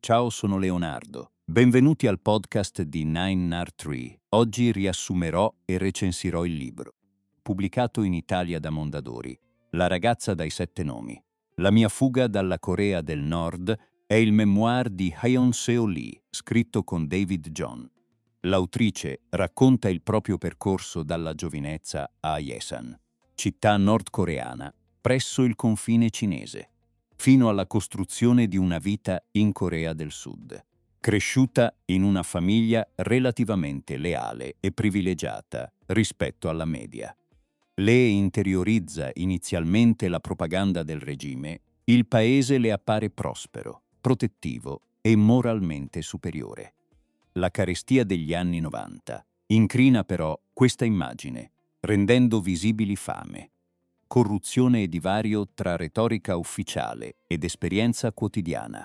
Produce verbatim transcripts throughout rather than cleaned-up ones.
Ciao, sono Leonardo. Benvenuti al podcast di Nine Nar Tree. Oggi riassumerò e recensirò il libro, pubblicato in Italia da Mondadori, La ragazza dai sette nomi. La mia fuga dalla Corea del Nord è il memoir di Hyun Seo Lee, scritto con David John. L'autrice racconta il proprio percorso dalla giovinezza a Yesan, città nordcoreana, presso il confine cinese, fino alla costruzione di una vita in Corea del Sud. Cresciuta in una famiglia relativamente leale e privilegiata rispetto alla media. Le interiorizza inizialmente la propaganda del regime, il paese le appare prospero, protettivo e moralmente superiore. La carestia degli anni novanta incrina però questa immagine, rendendo visibili fame, corruzione e divario tra retorica ufficiale ed esperienza quotidiana.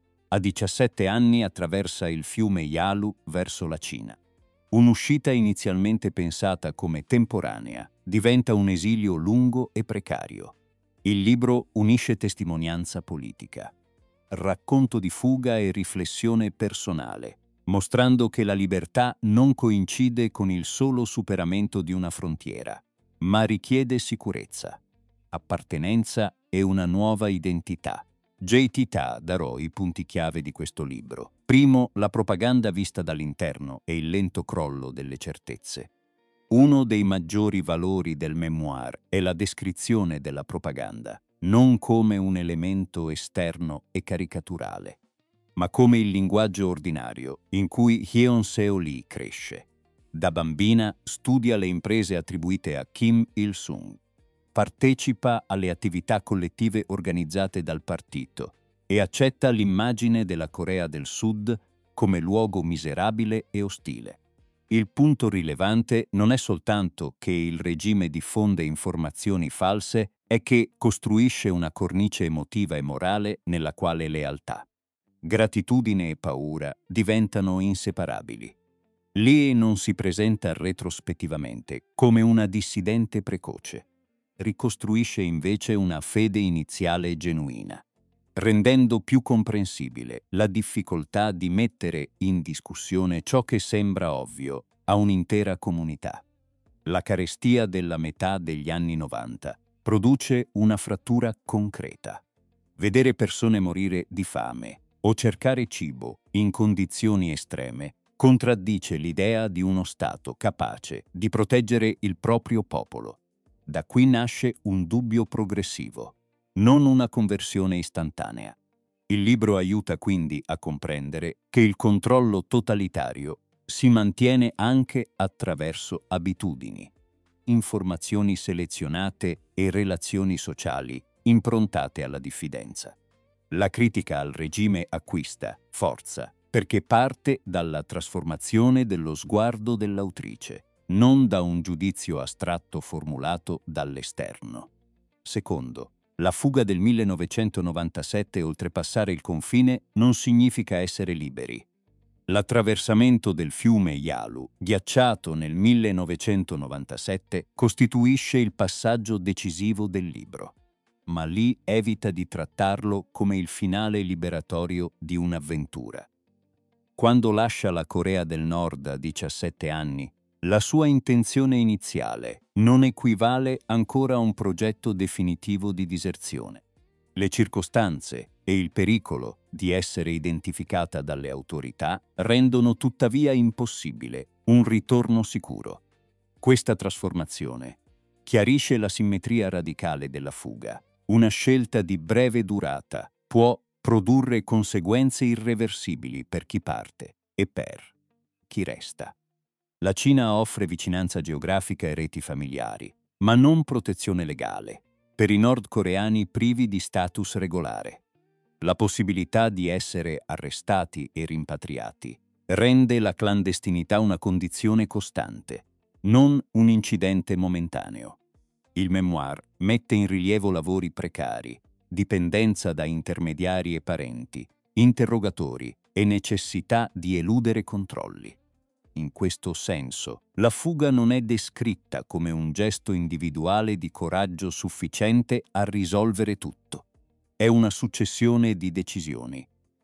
A diciassette anni attraversa il fiume Yalu verso la Cina. Un'uscita inizialmente pensata come temporanea diventa un esilio lungo e precario. Il libro unisce testimonianza politica, racconto di fuga e riflessione personale, mostrando che la libertà non coincide con il solo superamento di una frontiera, ma richiede sicurezza, appartenenza e una nuova identità. J T Ta darò i punti chiave di questo libro. Primo, la propaganda vista dall'interno e il lento crollo delle certezze. Uno dei maggiori valori del memoir è la descrizione della propaganda, non come un elemento esterno e caricaturale, ma come il linguaggio ordinario in cui Hyun Seo Lee cresce. Da bambina studia le imprese attribuite a Kim Il-sung, partecipa alle attività collettive organizzate dal partito e accetta l'immagine della Corea del Sud come luogo miserabile e ostile. Il punto rilevante non è soltanto che il regime diffonde informazioni false, è che costruisce una cornice emotiva e morale nella quale lealtà, gratitudine e paura diventano inseparabili. Lee non si presenta retrospettivamente come una dissidente precoce. Ricostruisce invece una fede iniziale genuina, rendendo più comprensibile la difficoltà di mettere in discussione ciò che sembra ovvio a un'intera comunità. La carestia della metà degli anni novanta produce una frattura concreta. Vedere persone morire di fame o cercare cibo in condizioni estreme contraddice l'idea di uno Stato capace di proteggere il proprio popolo. Da qui nasce un dubbio progressivo, non una conversione istantanea. Il libro aiuta quindi a comprendere che il controllo totalitario si mantiene anche attraverso abitudini, informazioni selezionate e relazioni sociali improntate alla diffidenza. La critica al regime acquista forza perché parte dalla trasformazione dello sguardo dell'autrice, non da un giudizio astratto formulato dall'esterno. Secondo, la fuga del millenovecentonovantasette oltrepassare il confine non significa essere liberi. L'attraversamento del fiume Yalu, ghiacciato nel millenovecentonovantasette, costituisce il passaggio decisivo del libro, ma Lee evita di trattarlo come il finale liberatorio di un'avventura. Quando lascia la Corea del Nord a diciassette anni, la sua intenzione iniziale non equivale ancora a un progetto definitivo di diserzione. Le circostanze e il pericolo di essere identificata dalle autorità rendono tuttavia impossibile un ritorno sicuro. Questa trasformazione chiarisce la simmetria radicale della fuga. Una scelta di breve durata può produrre conseguenze irreversibili per chi parte e per chi resta. La Cina offre vicinanza geografica e reti familiari, ma non protezione legale, per i nordcoreani privi di status regolare. La possibilità di essere arrestati e rimpatriati rende la clandestinità una condizione costante, non un incidente momentaneo. Il memoir mette in rilievo lavori precari, dipendenza da intermediari e parenti, interrogatori e necessità di eludere controlli. In questo senso, la fuga non è descritta come un gesto individuale di coraggio sufficiente a risolvere tutto. È una successione di decisioni,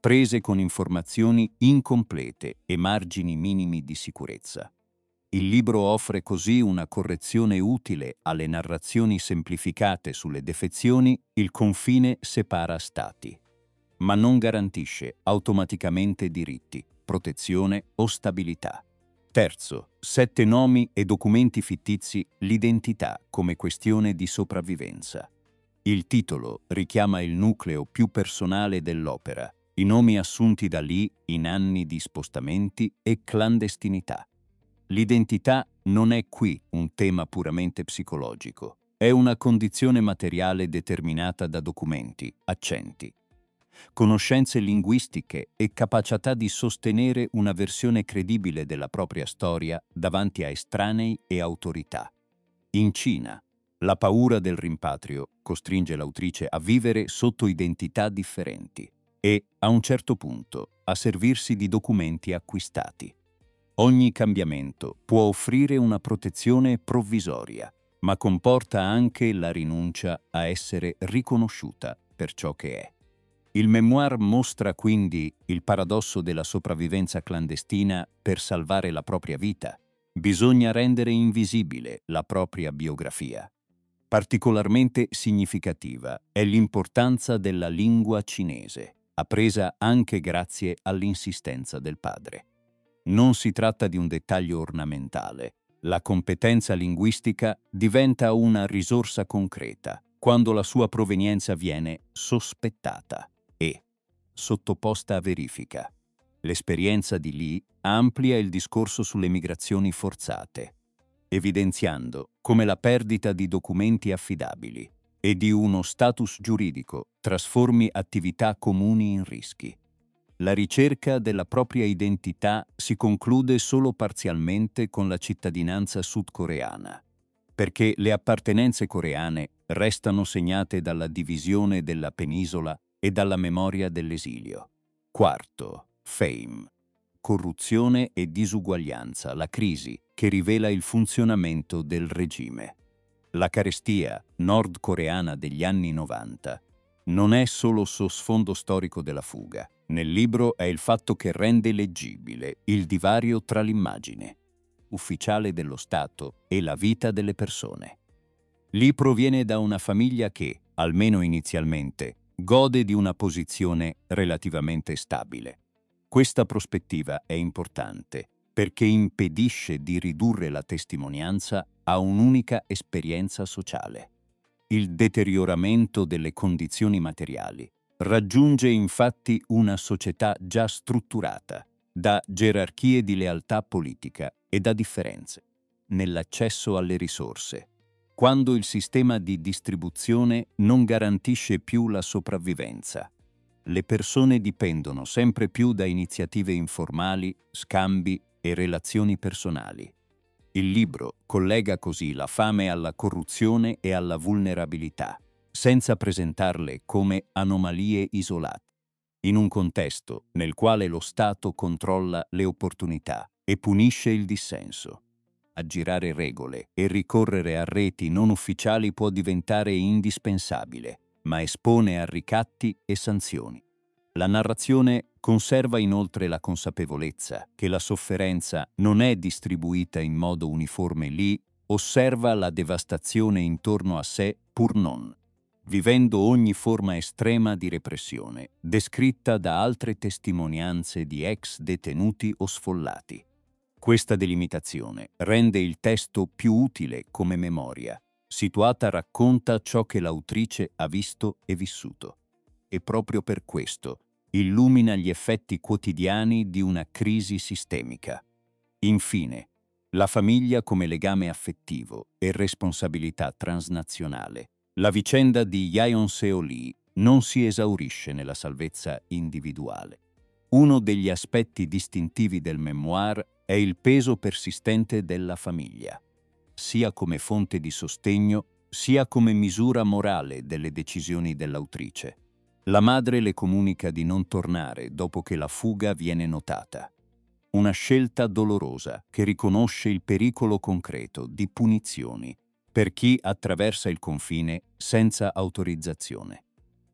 prese con informazioni incomplete e margini minimi di sicurezza. Il libro offre così una correzione utile alle narrazioni semplificate sulle defezioni. Il confine separa stati, ma non garantisce automaticamente diritti, protezione o stabilità. Terzo, sette nomi e documenti fittizi, l'identità come questione di sopravvivenza. Il titolo richiama il nucleo più personale dell'opera, i nomi assunti da Lee in anni di spostamenti e clandestinità. L'identità non è qui un tema puramente psicologico, è una condizione materiale determinata da documenti, accenti, conoscenze linguistiche e capacità di sostenere una versione credibile della propria storia davanti a estranei e autorità. In Cina, la paura del rimpatrio costringe l'autrice a vivere sotto identità differenti e, a un certo punto, a servirsi di documenti acquistati. Ogni cambiamento può offrire una protezione provvisoria, ma comporta anche la rinuncia a essere riconosciuta per ciò che è. Il memoir mostra quindi il paradosso della sopravvivenza clandestina per salvare la propria vita. Bisogna rendere invisibile la propria biografia. Particolarmente significativa è l'importanza della lingua cinese, appresa anche grazie all'insistenza del padre. Non si tratta di un dettaglio ornamentale. La competenza linguistica diventa una risorsa concreta quando la sua provenienza viene sospettata e sottoposta a verifica. L'esperienza di Lee amplia il discorso sulle migrazioni forzate, evidenziando come la perdita di documenti affidabili e di uno status giuridico trasformi attività comuni in rischi. La ricerca della propria identità si conclude solo parzialmente con la cittadinanza sudcoreana, perché le appartenenze coreane restano segnate dalla divisione della penisola e dalla memoria dell'esilio. Quarto, Fame. Corruzione e disuguaglianza, la crisi che rivela il funzionamento del regime. La carestia nordcoreana degli anni novanta non è solo su sfondo storico della fuga. Nel libro è il fatto che rende leggibile il divario tra l'immagine ufficiale dello Stato e la vita delle persone. Lee proviene da una famiglia che, almeno inizialmente, gode di una posizione relativamente stabile. Questa prospettiva è importante perché impedisce di ridurre la testimonianza a un'unica esperienza sociale. Il deterioramento delle condizioni materiali raggiunge infatti una società già strutturata da gerarchie di lealtà politica e da differenze nell'accesso alle risorse, quando il sistema di distribuzione non garantisce più la sopravvivenza. Le persone dipendono sempre più da iniziative informali, scambi e relazioni personali. Il libro collega così la fame alla corruzione e alla vulnerabilità, senza presentarle come anomalie isolate, in un contesto nel quale lo Stato controlla le opportunità e punisce il dissenso. Aggirare regole e ricorrere a reti non ufficiali può diventare indispensabile, ma espone a ricatti e sanzioni. La narrazione conserva inoltre la consapevolezza che la sofferenza non è distribuita in modo uniforme. Lee osserva la devastazione intorno a sé pur non vivendo ogni forma estrema di repressione, descritta da altre testimonianze di ex detenuti o sfollati. Questa delimitazione rende il testo più utile come memoria. Situata racconta ciò che l'autrice ha visto e vissuto. E proprio per questo illumina gli effetti quotidiani di una crisi sistemica. Infine, la famiglia come legame affettivo e responsabilità transnazionale. La vicenda di Yeon Seo Lee non si esaurisce nella salvezza individuale. Uno degli aspetti distintivi del memoir è il peso persistente della famiglia, sia come fonte di sostegno, sia come misura morale delle decisioni dell'autrice. La madre le comunica di non tornare dopo che la fuga viene notata. Una scelta dolorosa che riconosce il pericolo concreto di punizioni per chi attraversa il confine senza autorizzazione.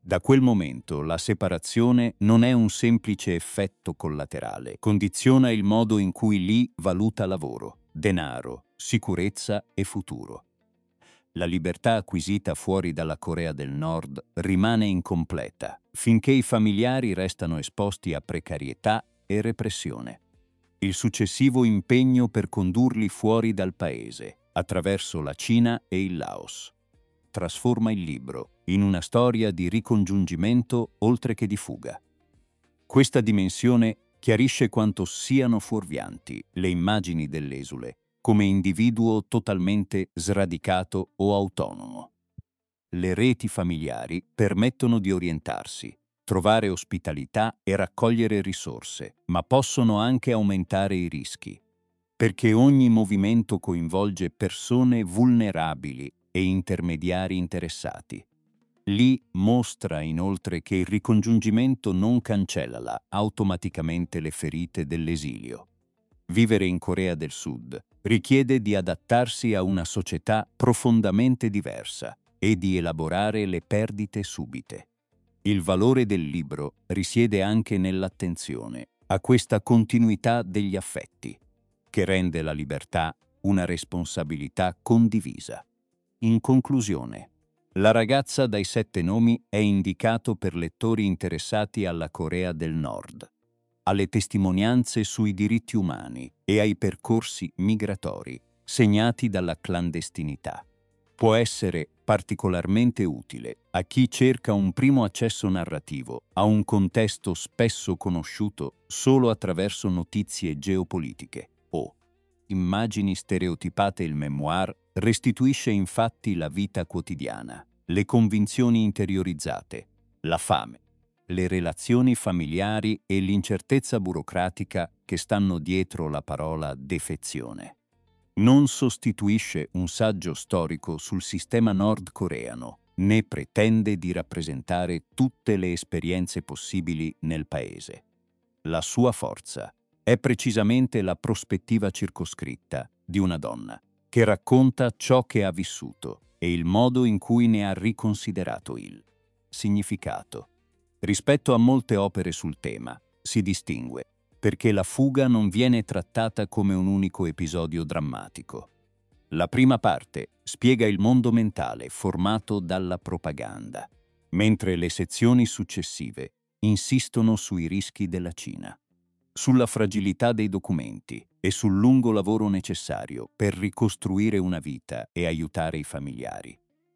Da quel momento la separazione non è un semplice effetto collaterale, condiziona il modo in cui Lee valuta lavoro, denaro, sicurezza e futuro. La libertà acquisita fuori dalla Corea del Nord rimane incompleta finché i familiari restano esposti a precarietà e repressione. Il successivo impegno per condurli fuori dal paese, attraverso la Cina e il Laos, trasforma il libro in una storia di ricongiungimento oltre che di fuga. Questa dimensione chiarisce quanto siano fuorvianti le immagini dell'esule come individuo totalmente sradicato o autonomo. Le reti familiari permettono di orientarsi, trovare ospitalità e raccogliere risorse, ma possono anche aumentare i rischi, perché ogni movimento coinvolge persone vulnerabili e intermediari interessati. Lee mostra inoltre che il ricongiungimento non cancella automaticamente le ferite dell'esilio. Vivere in Corea del Sud richiede di adattarsi a una società profondamente diversa e di elaborare le perdite subite. Il valore del libro risiede anche nell'attenzione a questa continuità degli affetti, che rende la libertà una responsabilità condivisa. In conclusione, La ragazza dai sette nomi è indicato per lettori interessati alla Corea del Nord, alle testimonianze sui diritti umani e ai percorsi migratori segnati dalla clandestinità. Può essere particolarmente utile a chi cerca un primo accesso narrativo a un contesto spesso conosciuto solo attraverso notizie geopolitiche o immagini stereotipate. Il memoir restituisce infatti la vita quotidiana, le convinzioni interiorizzate, la fame, le relazioni familiari e l'incertezza burocratica che stanno dietro la parola defezione. Non sostituisce un saggio storico sul sistema nordcoreano, né pretende di rappresentare tutte le esperienze possibili nel paese. La sua forza è precisamente la prospettiva circoscritta di una donna che racconta ciò che ha vissuto e il modo in cui ne ha riconsiderato il significato. Rispetto a molte opere sul tema, si distingue perché la fuga non viene trattata come un unico episodio drammatico. La prima parte spiega il mondo mentale formato dalla propaganda, mentre le sezioni successive insistono sui rischi della Cina, sulla fragilità dei documenti e sul lungo lavoro necessario per ricostruire una vita e aiutare i familiari.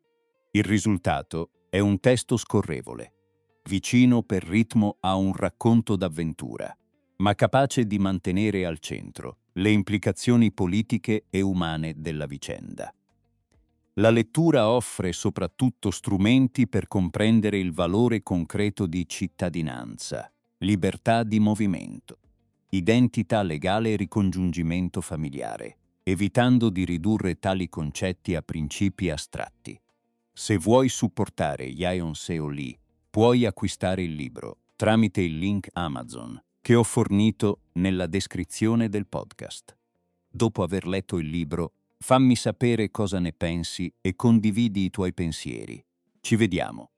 Il risultato è un testo scorrevole, vicino per ritmo a un racconto d'avventura, ma capace di mantenere al centro le implicazioni politiche e umane della vicenda. La lettura offre soprattutto strumenti per comprendere il valore concreto di cittadinanza, libertà di movimento, identità legale e ricongiungimento familiare, evitando di ridurre tali concetti a principi astratti. Se vuoi supportare Yeon Seo Lee, puoi acquistare il libro tramite il link Amazon che ho fornito nella descrizione del podcast. Dopo aver letto il libro, fammi sapere cosa ne pensi e condividi i tuoi pensieri. Ci vediamo.